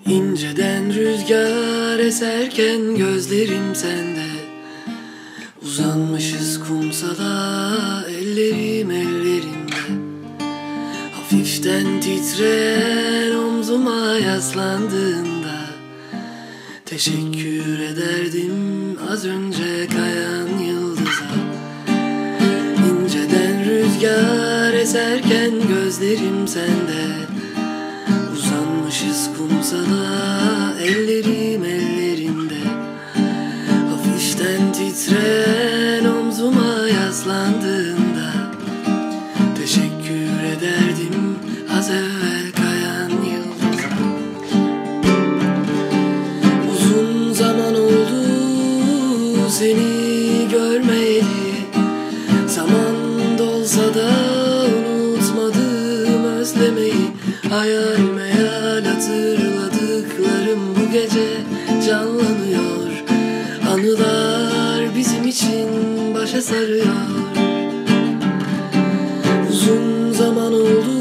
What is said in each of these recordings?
İnceden rüzgar eserken gözlerim sende. Uzanmışız kumsala, ellerim ellerinde. Hafiften titreyen omzuma yaslandığında teşekkür ederdim az önce kayan yıldıza. İnceden rüzgar eserken gözlerim sende. Uzanmışız kumsala, ellerim ellerinde. Hafiften titreyen omzuma yaslandığında teşekkür ederdim az evvel kayan yıldıza. Uzun zaman oldu seni görmeyeli. Zaman dolsa da unutmadım özlemeyi. Hayal meyal hatırladıklarım bu gece canlanıyor. Anılar bizim için başa sarıyor. Uzun zaman oldu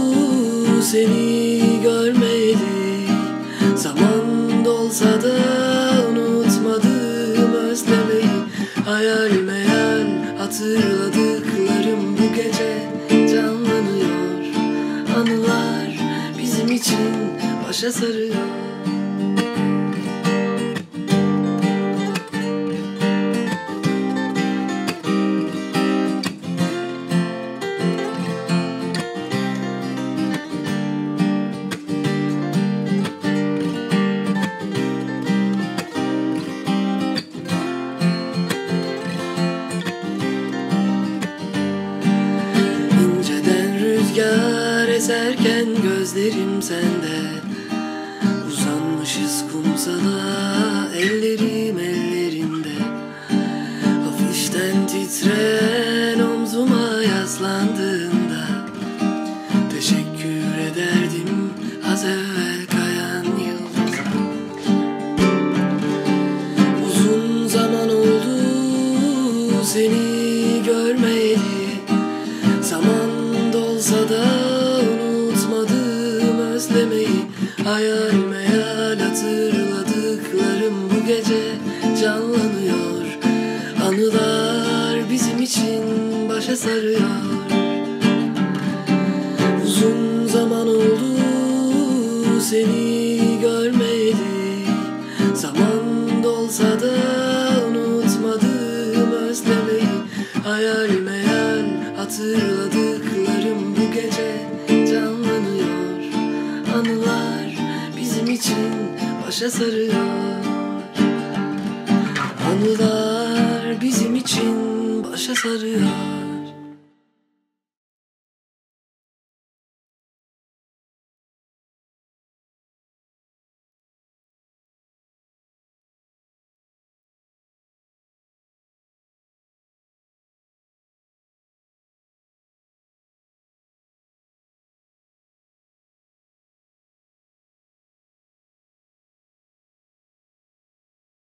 seni görmeyeli. Zaman dolsa da unutmadım özlemeyi. Hayal meyal hatırladıklarım bu gece canlanıyor. Anılar bizim için başa sarıyor. Rüzgar eserken gözlerim sende. Uzanmışız kumsala, ellerim ellerinde. Hafiften titreyen omzuma yaslandığında teşekkür ederdim az evvel kayan yıldıza. Uzun zaman oldu seni görmeyeli. Zaman dolsa da unutmadım özlemeyi. Hayal meyal hatırladıklarım bu gece canlanıyor. Anılar bizim için başa sarıyor. Uzun zaman oldu seni görmeyeli. Zaman dolsa da unutmadım özlemeyi. Hayal meyal hatırladıklarım bu gece canlanıyor. Anılar bizim için başa sarıyor. Anılar bizim için başa sarıyor.